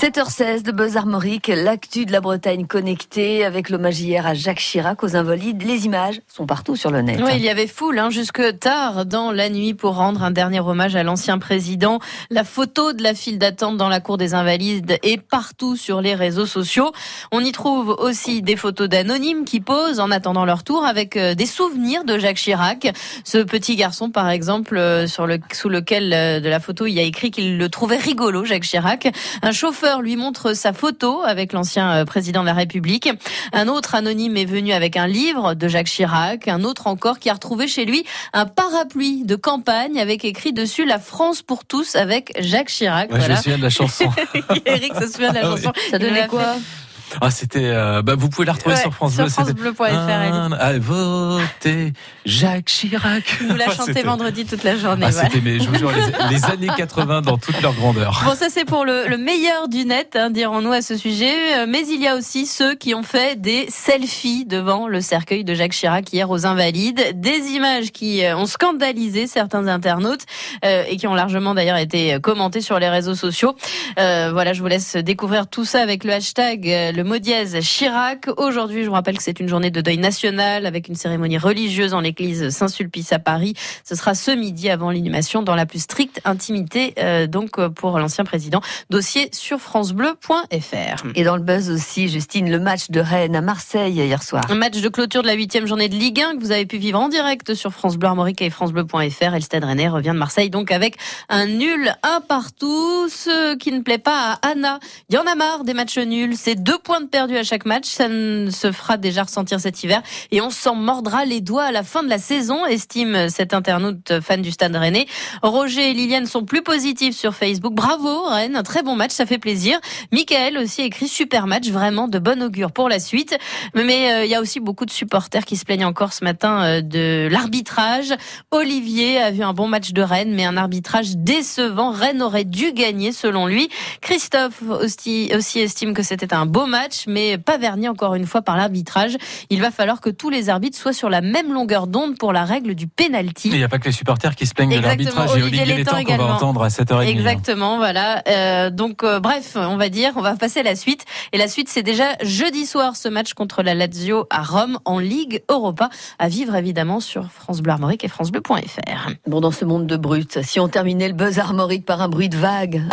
7h16 de Buzz Armorique, l'actu de la Bretagne connectée avec l'hommage hier à Jacques Chirac aux Invalides. Les images sont partout sur le net. Oui, il y avait foule jusque tard dans la nuit pour rendre un dernier hommage à l'ancien président. La photo de la file d'attente dans la cour des Invalides est partout sur les réseaux sociaux. On y trouve aussi des photos d'anonymes qui posent en attendant leur tour avec des souvenirs de Jacques Chirac. Ce petit garçon, par exemple, sous lequel de la photo il y a écrit qu'il le trouvait rigolo, Jacques Chirac. Un chauffeur lui montre sa photo avec l'ancien président de la République. Un autre anonyme est venu avec un livre de Jacques Chirac. Un autre encore qui a retrouvé chez lui un parapluie de campagne avec écrit dessus « La France pour tous » avec Jacques Chirac. Ouais, voilà. Je me souviens de la chanson. Eric se souvient de la chanson. Ça donnait quoi ? C'était. Vous pouvez la retrouver sur France Bleu. Sur francebleu.fr. Allez, votez Jacques Chirac. Vous la chantez vendredi toute la journée. C'était, mais je vous jure, les années 80 dans toute leur grandeur. Bon, ça c'est pour le meilleur du net, dirons-nous à ce sujet. Mais il y a aussi ceux qui ont fait des selfies devant le cercueil de Jacques Chirac hier aux Invalides. Des images qui ont scandalisé certains internautes et qui ont largement d'ailleurs été commentées sur les réseaux sociaux. Voilà, je vous laisse découvrir tout ça avec le hashtag le mot dièse Chirac. Aujourd'hui, je vous rappelle que c'est une journée de deuil national avec une cérémonie religieuse en l'église Saint-Sulpice à Paris. Ce sera ce midi avant l'inhumation dans la plus stricte intimité donc pour l'ancien président. Dossier sur francebleu.fr. Et dans le buzz aussi, Justine, le match de Rennes à Marseille hier soir. Un match de clôture de la 8e journée de Ligue 1 que vous avez pu vivre en direct sur France Bleu Armorique et francebleu.fr. Et le Stade Rennais revient de Marseille donc avec un nul un partout. Ce qui ne plaît pas à Anna. Il y en a marre des matchs nuls. C'est 2 points de perdus à chaque match. Ça ne se fera déjà ressentir cet hiver. Et on s'en mordra les doigts à la fin de la saison, estime cet internaute fan du Stade Rennais. Roger et Liliane sont plus positifs sur Facebook. Bravo Rennes, un très bon match, ça fait plaisir. Michael aussi écrit super match, vraiment de bon augure pour la suite. Mais il y a aussi beaucoup de supporters qui se plaignent encore ce matin de l'arbitrage. Olivier a vu un bon match de Rennes, mais un arbitrage décevant. Rennes aurait dû gagner selon lui. Christophe aussi estime que c'était un beau match, mais pas verni encore une fois par l'arbitrage. Il va falloir que tous les arbitres soient sur la même longueur d'onde pour la règle du penalty. Il n'y a pas que les supporters qui se plaignent de l'arbitrage. Et Olivier Létang qu'on va entendre à 7h30. Exactement, voilà. Bref, on va passer à la suite. Et la suite, c'est déjà jeudi soir, ce match contre la Lazio à Rome en Ligue Europa. À vivre évidemment sur France Bleu Armorique et francebleu.fr. Bon, dans ce monde de brut, si on terminait le buzz armorique par un bruit de vague,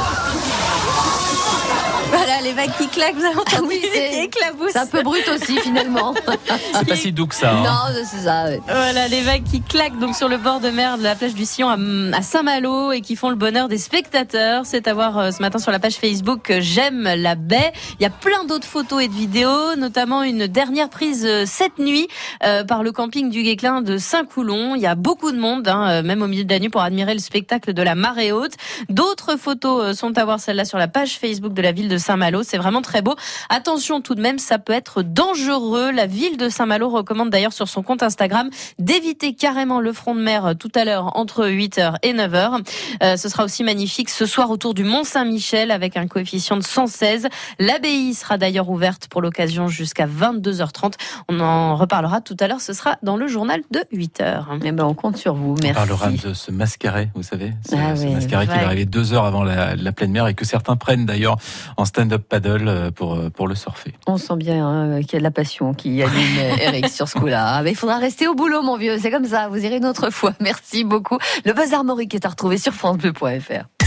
Voilà, les vagues qui claquent, vous avez entendu, qui éclaboussent. C'est un peu brut aussi, finalement. C'est pas si doux que ça. Non, c'est ça. Ouais. Voilà, les vagues qui claquent donc sur le bord de mer de la plage du Sillon à Saint-Malo et qui font le bonheur des spectateurs. C'est à voir ce matin sur la page Facebook J'aime la baie. Il y a plein d'autres photos et de vidéos, notamment une dernière prise cette nuit par le camping du Guesclin de Saint-Coulon. Il y a beaucoup de monde, même au milieu de la nuit, pour admirer le spectacle de la marée haute. D'autres photos sont à voir, celle-là sur la page Facebook de la ville de Saint-Malo, c'est vraiment très beau. Attention tout de même, ça peut être dangereux. La ville de Saint-Malo recommande d'ailleurs sur son compte Instagram d'éviter carrément le front de mer tout à l'heure entre 8h et 9h. Ce sera aussi magnifique ce soir autour du Mont-Saint-Michel avec un coefficient de 116. L'abbaye sera d'ailleurs ouverte pour l'occasion jusqu'à 22h30. On en reparlera tout à l'heure, ce sera dans le journal de 8h. Eh ben, on compte sur vous, merci. On parlera de ce mascaret, vous savez, ce mascaret qui va arriver 2 heures avant la pleine mer et que certains prennent d'ailleurs en stand-up paddle pour le surfer. On sent bien qu'il y a de la passion qui anime Eric sur ce coup-là. Mais il faudra rester au boulot, mon vieux. C'est comme ça. Vous irez une autre fois. Merci beaucoup. Le Buzz Armorique est à retrouver sur francebleu.fr.